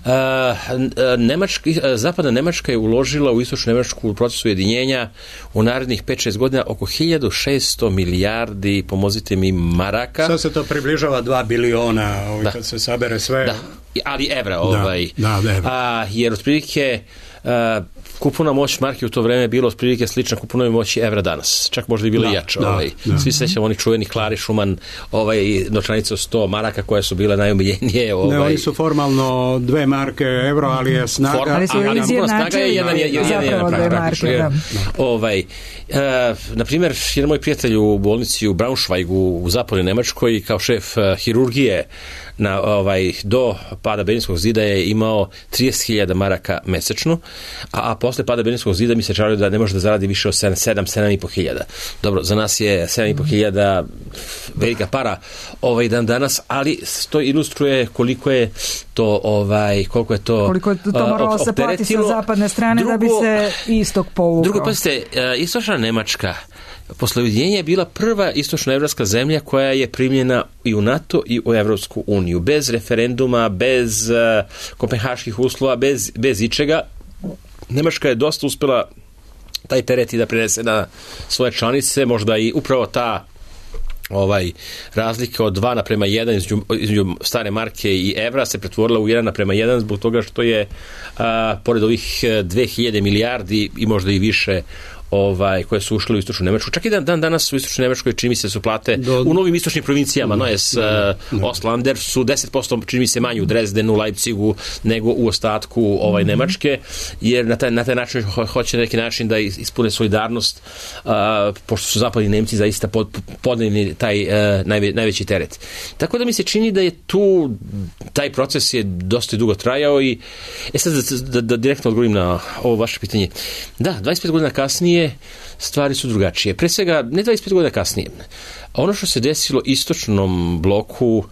Zapadna Nemačka je uložila u istočnu Nemačku u procesu ujedinjenja u narednih 5-6 godina oko 1600 milijardi, pomozite mi, maraka. Sad se to približava 2 biliona, kad se sabere sve. Da, ali evra. evra. Jer otprilike kupovna moć marke u to vreme je bilo otprilike slična kupovnoj moći evra danas. Čak možda i bilo jače. Svi se sećamo onih čuvenih Klari Šuman novčanice od 100 maraka koje su bile najomiljenije. Ne, oni su formalno 2 marke evro, ali je snaga... snaga je jedan na primjer, jedan moj prijatelj u bolnici u Braunschweigu u zapadnoj Nemačkoj kao šef hirurgije do pada Berlinskog zida je imao 30.000 maraka mesečno, a posle pada Berlinskog zida mi se čaraju da ne može da zaradi više od 7.500. Dobro, za nas je 7.500 velika para dan danas, ali to ilustruje koliko je to moralo se plati sa zapadne strane da bi se istok povukao. Drugo, pazite, istočna Nemačka posle ujedinjenja je bila prva istočnoevropska zemlja koja je primljena i u NATO i u Evropsku uniju. Bez referenduma, bez kopenhaških uslova, bez ičega. Nemačka je dosta uspela taj teret i da prenese na svoje članice, možda i upravo ta razlika od 2:1 između stare marke i evra se pretvorila u 1:1 zbog toga što je pored ovih 2000 milijardi i možda i više koje su ušle u istočnu Nemačku. Čak i danas u istočnoj Nemačkoj čini mi se su plate u novim istočnim provincijama, Ostlander su 10% čini mi se manje u Dresdenu, Leipzigu nego u ostatku Nemačke, jer na taj način hoće na neki način da ispune solidarnost, pošto su zapadni Nemci zaista podneli taj najveći teret. Tako da mi se čini da je tu taj proces je dosta dugo trajao i sad da direktno odgovorim na ovo vaše pitanje. Da, 25 godina kasnije stvari su drugačije. Pre svega, ne 25 godina kasnije. Ono što se desilo istočnom bloku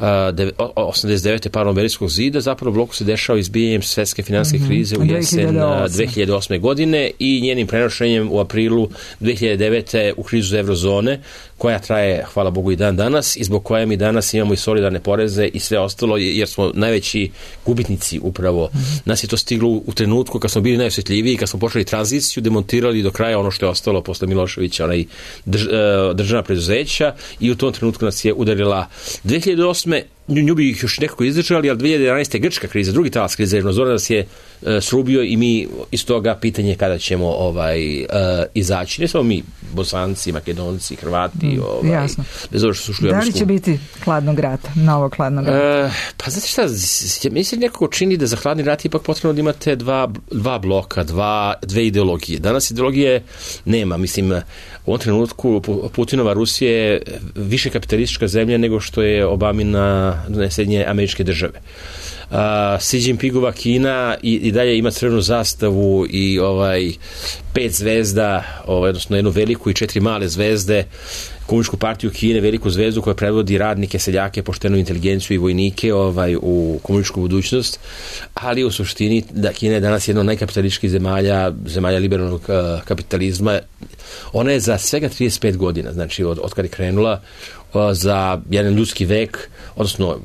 89. padom Berlinskog zida, zapravo bloku se dešava izbijanjem svetske finansijske krize u jesen 2008. godine i njenim prenošenjem u aprilu 2009. u krizu eurozone, koja traje, hvala Bogu, i dan danas i zbog koje mi danas imamo i solidarne poreze i sve ostalo, jer smo najveći gubitnici upravo. Nas je to stiglo u trenutku kad smo bili najosjetljiviji, kad smo počeli tranziciju, demontirali do kraja ono što je ostalo posle Miloševića, državna preduzeća, i u tom trenutku nas je udarila 2008. nju bi još nekako izdržali, ali 2011. grčka kriza, drugi talas krize eurozone nas je srubio i mi iz toga pitanje kada ćemo izaći. Ne samo mi, Bosanci, Makedonci, Hrvati, bez obzira što su ušli u Europsku. Da li će biti hladnog rata, novog hladnog rata? Pa znate šta, mi se nekako čini da za hladni rat ipak potrebno da imate dva bloka, dve ideologije. Danas ideologije nema, mislim, u ovom trenutku Putinova Rusija je više kapitalistička zemlja nego što je Obamina Sjedinjene Američke Države. Xi Jinpingova Kina i dalje ima crvenu zastavu i 5 zvezda, odnosno jednu veliku i 4 male zvezde, Komunističku partiju Kine, veliku zvezdu koja predvodi radnike, seljake, poštenu inteligenciju i vojnike u komunističku budućnost, ali u suštini da Kina je danas jedna od najkapitalističkih zemalja liberalnog kapitalizma. Ona je za svega 35 godina, znači od kad je krenula, za jedan ljudski vek, odnosno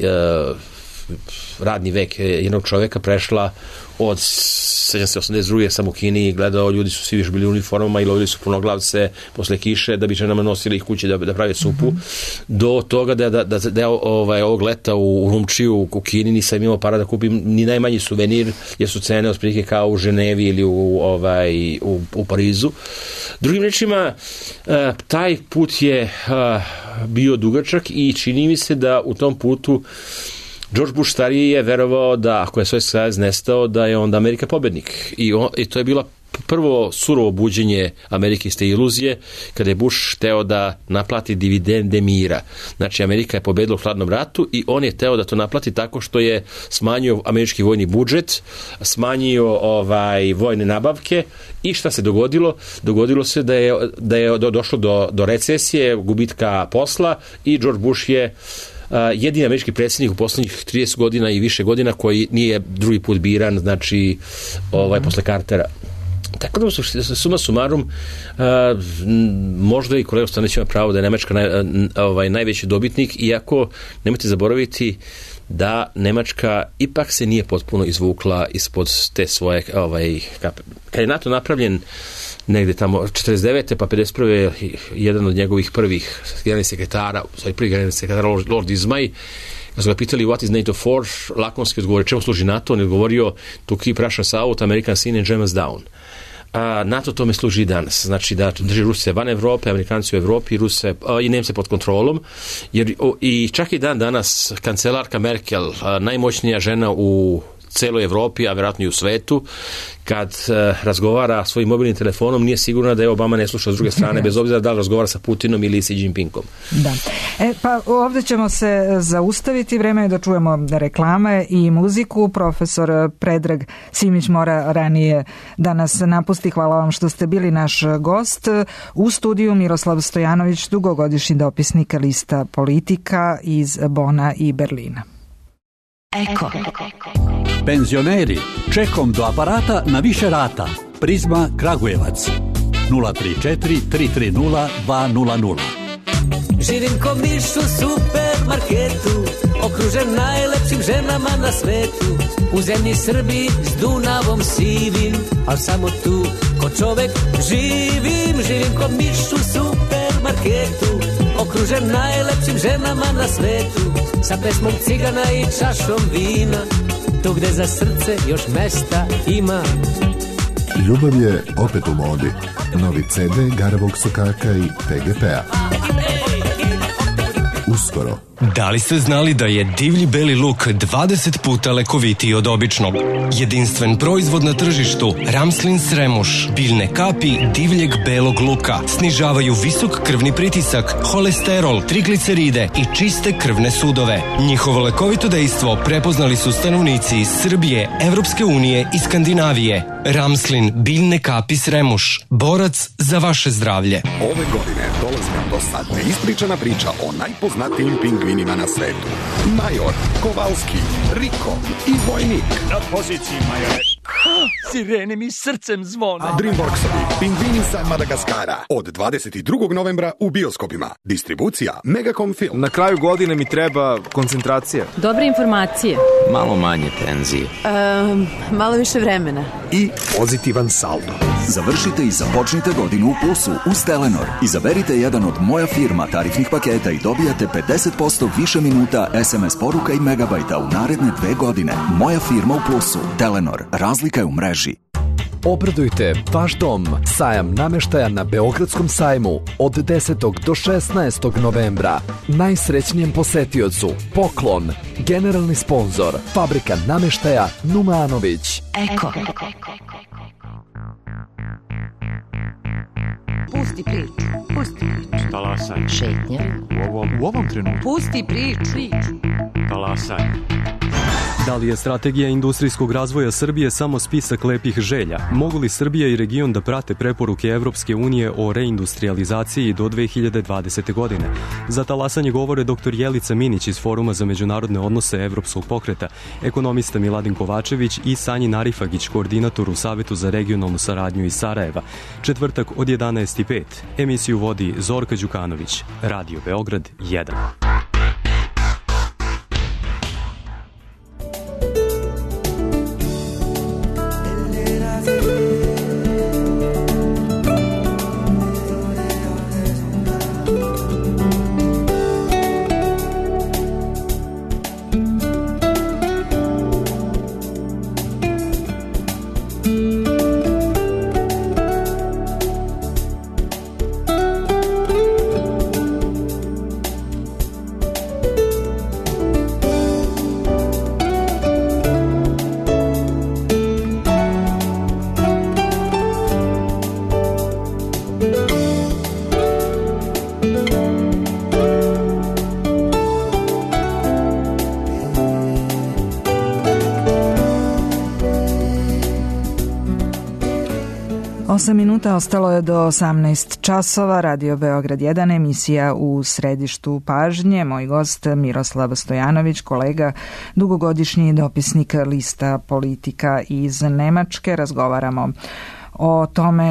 radni vek jednog čovjeka prešla od 1982. sam u Kini gledao, ljudi su svi još bili u uniformama i lovili su punoglavce posle kiše da bi ženama nosili ih kući da prave supu, do toga da ovog leta u Rumčiju u Kini nisam imao para da kupim ni najmanji suvenir, jer su cene otprilike kao u Ženevi ili u Parizu. Drugim rečima, taj put je bio dugačak i čini mi se da u tom putu George Bush stariji je verovao da ako je Sovjetski savez nestao, da je onda Amerika pobednik. I to je bila prvo surovo buđenje Amerike iz te iluzije, kada je Bush teo da naplati dividende mira. Znači, Amerika je pobedila u hladnom ratu i on je teo da to naplati tako što je smanjio američki vojni budžet, smanjio vojne nabavke i šta se dogodilo? Dogodilo se da je došlo do recesije, gubitka posla i George Bush je jedini američki predsjednik u poslednjih 30 godina i više godina koji nije drugi put biran, znači posle Cartera. Tako da suma sumarum, možda i kolega Stanić ima pravo da je Nemačka najveći dobitnik, iako nemojte zaboraviti da Nemačka ipak se nije potpuno izvukla ispod te svoje kad je NATO napravljen negde tamo 49. pa 51. jedan od njegovih prvih generalnih sekretara, prvi generalni sekretar Lord Ismay, kad su ga pitali what is NATO for, lakonski odgovorio čemu služi NATO, on je odgovorio to keep Russians out, Americans in and Germans down. NATO tome služi i danas, znači da drži Rusije van Evrope, Amerikanci u Evropi i Nemce pod kontrolom, jer i čak i danas kancelarka Merkel, najmoćnija žena u celoj Evropi, a vjerojatno i u svetu, kad razgovara svojim mobilnim telefonom, nije sigurno da je Obama ne sluša s druge strane, bez obzira da li razgovara sa Putinom ili Xi Jinpingom. Da. Pa ovdje ćemo se zaustaviti, vreme je da čujemo reklame i muziku. Profesor Predrag Simić mora ranije da nas napusti. Hvala vam što ste bili naš gost. U studiju Miroslav Stojanović, dugogodišnji dopisnik lista Politika iz Bona i Berlina. Eko. Penzioneri, čekom do aparata na više rata. Prizma Kragujevac 034 330 200. Živim ko miš u supermarketu, okružen najlepšim ženama na svetu. U zemlji Srbiji s Dunavom sivim, al samo tu ko čovek živim. Živim ko miš u supermarketu, okružen najlepšim ženama na svetu. Sa pesmom cigana i čašom vina, tu gde za srce još mesta ima. Ljubav je opet u modi. Novi CD Garavog sokaka i PGP-a. Uskoro. Da li ste znali da je divlji beli luk 20 puta lekovitiji od običnog? Jedinstven proizvod na tržištu, Ramslin Sremuš, biljne kapi divljeg belog luka, snižavaju visok krvni pritisak, holesterol, trigliceride i čiste krvne sudove. Njihovo lekovito dejstvo prepoznali su stanovnici iz Srbije, Evropske unije i Skandinavije. Ramslin, biljne kapi Sremuš, borac za vaše zdravlje. Ove godine dolazi nam do sad neispričana priča o najpoznatijim pingvinima na svetu. Major, Kovalski, Riko i Vojnik. Na pozicijama je Sirene mi srcem zvone. Dreamworksovi, Pingvini sa Madagaskara. Od 22. novembra u bioskopima. Distribucija Megacom Film. Na kraju godine mi treba koncentracija. Dobre informacije. Malo manje tenzije. Malo više vremena. I pozitivan saldo. Završite i započnite godinu u plusu uz Telenor. Izaberite jedan od Moja firma tarifnih paketa i dobijate 50% više minuta SMS poruka i megabajta u naredne 2 godine. Moja firma u plusu. Telenor. Razlika je u mreži. Obradujte vaš dom. Sajam nameštaja na Beogradskom sajmu od 10. do 16. novembra. Najsrećnijem posetiocu poklon. Generalni sponzor Fabrika nameštaja Numanović. Eko. Pusti priču. Pusti priču. Talasaj. Šetnja. U ovom trenutku. Pusti priču. Talasaj. Da li je strategija industrijskog razvoja Srbije samo spisak lepih želja? Mogu li Srbija i region da prate preporuke Evropske unije o reindustrializaciji do 2020. godine? Za talasanje govore dr. Jelica Minić iz Foruma za međunarodne odnose Evropskog pokreta, ekonomista Miladin Kovačević i Sanjin Arifagić, koordinator u Savetu za regionalnu saradnju iz Sarajeva. Četvrtak od 11:05. Emisiju vodi Zorka Đukanović. Radio Beograd 1. Minuta ostalo je do 18 časova. Radio Beograd 1, emisija u središtu pažnje. Moj gost Miroslav Stojanović, kolega, dugogodišnji dopisnik lista Politika iz Nemačke. Razgovaramo o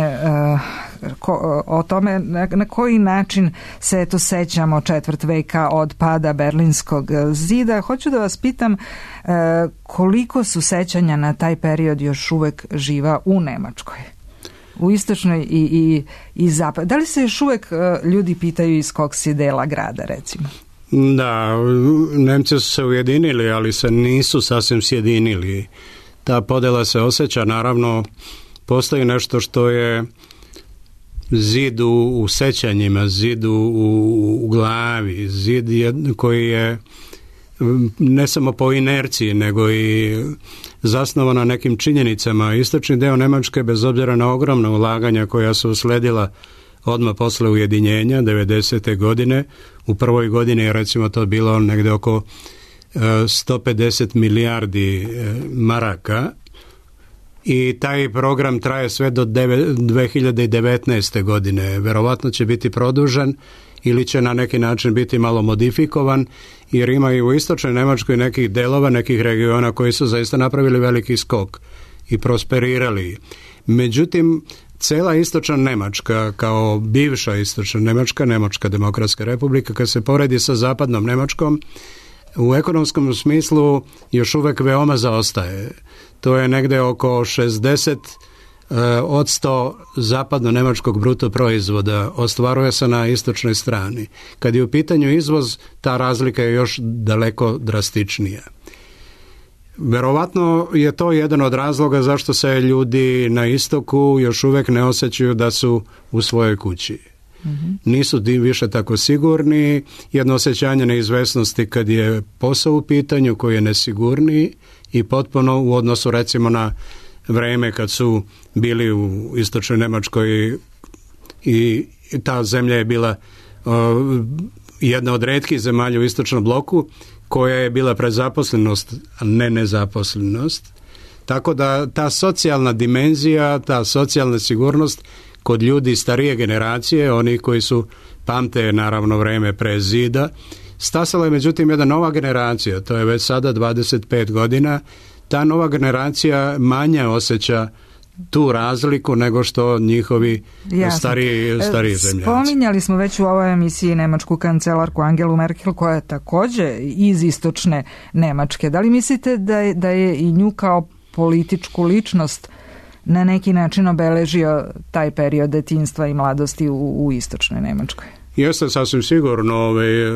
tome na koji način se eto sećamo četvrt veka od pada Berlinskog zida. Hoću da vas pitam koliko su sećanja na taj period još uvek živa u Nemačkoj? U istočnoj i zapad. Da li se još uvek ljudi pitaju iz kog si dela grada, recimo? Da, Nemci su se ujedinili, ali se nisu sasvim sjedinili. Ta podela se osjeća, naravno, postoji nešto što je zid u sećanjima, zid u glavi, zid koji je ne samo po inerciji, nego i zasnovan na nekim činjenicama. Istočni deo Nemačke, bez obzira na ogromna ulaganja koja su usledila odmah posle ujedinjenja 90. godine, u prvoj godini je recimo to bilo negde oko 150 milijardi maraka i taj program traje sve do 2019. godine. Verovatno će biti produžen ili će na neki način biti malo modifikovan, jer ima i u istočnoj Nemačkoj nekih delova, nekih regiona koji su zaista napravili veliki skok i prosperirali. Međutim, cela istočna Nemačka, kao bivša istočna Nemačka, Nemačka demokratska republika, kad se poredi sa zapadnom Nemačkom, u ekonomskom smislu još uvek veoma zaostaje. To je negde oko 60% zapadno-nemačkog bruto proizvoda ostvaruje se na istočnoj strani. Kad je u pitanju izvoz, ta razlika je još daleko drastičnija. Verovatno je to jedan od razloga zašto se ljudi na istoku još uvek ne osjećaju da su u svojoj kući. Nisu više tako sigurni, jedno osjećanje neizvesnosti kad je posao u pitanju koji je nesigurniji i potpuno u odnosu recimo na vreme kad su bili u istočnoj Nemačkoj i ta zemlja je bila jedna od retkih zemalja u istočnom bloku koja je bila prezaposlenost, a ne nezaposlenost. Tako da ta socijalna dimenzija, ta socijalna sigurnost kod ljudi starije generacije, oni koji su pamte naravno vreme pre zida, stasala je međutim jedna nova generacija, to je već sada 25 godina, ta nova generacija manje osjeća tu razliku nego što njihovi stariji zemljaci. Spominjali smo već u ovoj emisiji nemačku kancelarku Angelu Merkel, koja je također iz istočne Nemačke. Da li mislite da je i nju kao političku ličnost na neki način obeležio taj period detinjstva i mladosti u istočnoj Nemačkoj? Jeste sasvim sigurno.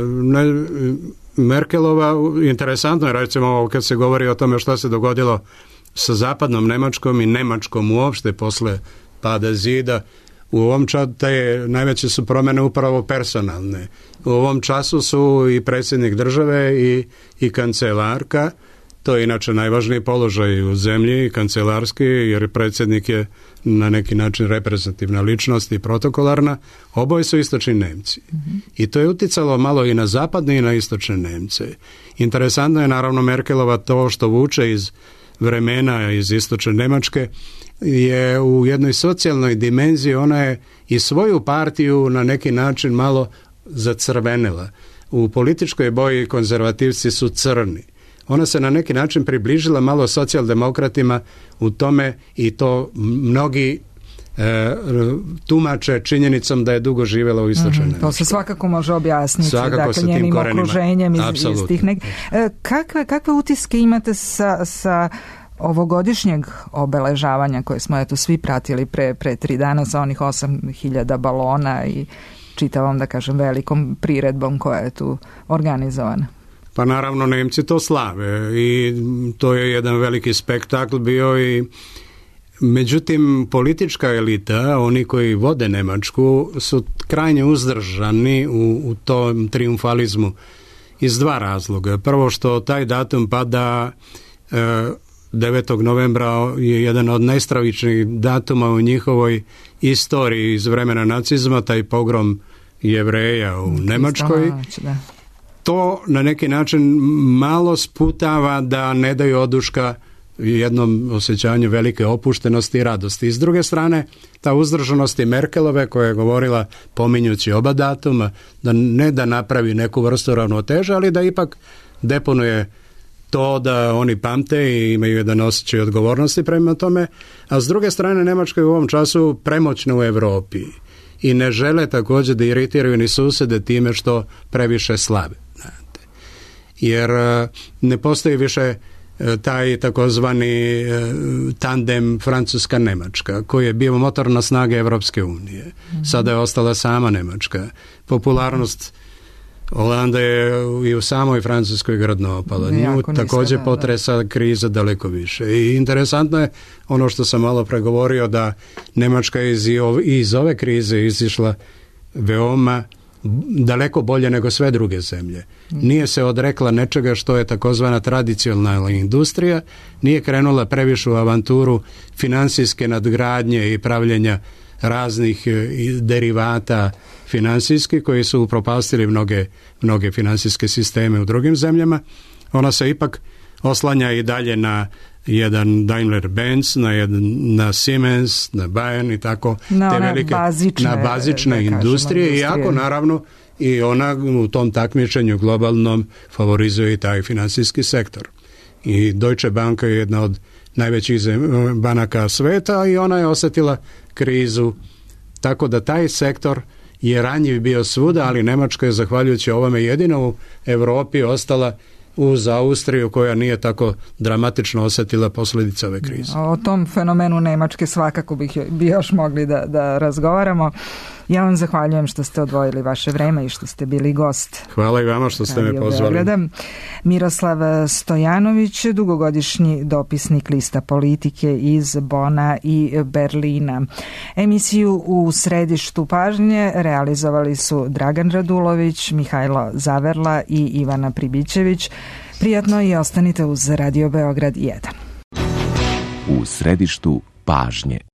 Merkelova, interesantno je recimo kad se govori o tome što se dogodilo sa zapadnom Nemačkom i Nemačkom uopšte posle pada zida. U ovom času te najveće su promjene upravo personalne. U ovom času su i predsjednik države i kancelarka. To je inače najvažniji položaj u zemlji, kancelarski, jer predsjednik je na neki način reprezentativna ličnost i protokolarna. Oboje su istočni Nemci. I to je uticalo malo i na zapadne i na istočne Nemce. Interesantno je naravno Merkelova to što vuče iz vremena iz istočne Njemačke je u jednoj socijalnoj dimenziji, ona je i svoju partiju na neki način malo zacrvenila. U političkoj boji konzervativci su crni. Ona se na neki način približila malo socijaldemokratima u tome i to mnogi tumače činjenicom da je dugo živjela u istočnoj Njemačkoj. To se svakako može objasniti, svakako dakle njenim okruženjem iz tih kakve utiske imate sa ovogodišnjeg obeležavanja koje smo eto svi pratili pre 3 dana sa onih 8.000 balona i čitavom, da kažem, velikom priredbom koja je tu organizovana? Pa naravno Nemci to slave i to je jedan veliki spektakl bio i međutim politička elita, oni koji vode Njemačku su krajnje uzdržani u tom triumfalizmu iz dva razloga. Prvo što taj datum pada 9. novembra je jedan od najstravičnijih datuma u njihovoj istoriji iz vremena nacizma, taj pogrom Jevreja u Njemačkoj. To na neki način malo sputava da ne daju oduška jednom osjećanju velike opuštenosti i radosti. I s druge strane, ta uzdržanost i Merkelove koja je govorila pominjući oba datuma, da ne da napravi neku vrstu ravnoteže, ali da ipak deponuje to da oni pamte i imaju jedan osjećaj odgovornosti prema tome, a s druge strane Njemačka je u ovom času premoćna u Europi i ne žele također da iritiraju ni susede time što previše slave. Jer ne postoji više taj takozvani tandem Francuska-Nemačka koji je bio motorna snaga Evropske unije. Sada je ostala sama Nemačka. Popularnost Holanda je i u samoj Francuskoj gradno opala. Nju također potresa kriza daleko više. I interesantno je ono što sam malo pregovorio da Nemačka je iz ove krize izišla veoma daleko bolje nego sve druge zemlje. Nije se odrekla nečega što je takozvana tradicionalna industrija, nije krenula previše u avanturu finansijske nadgradnje i pravljenja raznih derivata finansijskih koji su upropastili mnoge finansijske sisteme u drugim zemljama. Ona se ipak oslanja i dalje na jedan Daimler-Benz, na Siemens, na Bayern i tako te velike bazične industrije, iako naravno i ona u tom takmičenju globalnom favorizuje i taj financijski sektor. I Deutsche Bank je jedna od najvećih banaka sveta i ona je osjetila krizu, tako da taj sektor je ranjiv bio svuda, ali Njemačka je zahvaljujući ovome jedino u Europi ostala uz Austriju koja nije tako dramatično osjetila posljedice ove krize. O tom fenomenu Njemačke svakako bi još mogli da razgovaramo. Ja vam zahvaljujem što ste odvojili vaše vreme i što ste bili gost. Hvala i vama što ste me pozvali. Miroslav Stojanović, dugogodišnji dopisnik Lista politike iz Bona i Berlina. Emisiju U središtu pažnje realizovali su Dragan Radulović, Mihajlo Zaverla i Ivana Pribićević. Prijatno i ostanite uz Radio Beograd 1. U središtu pažnje.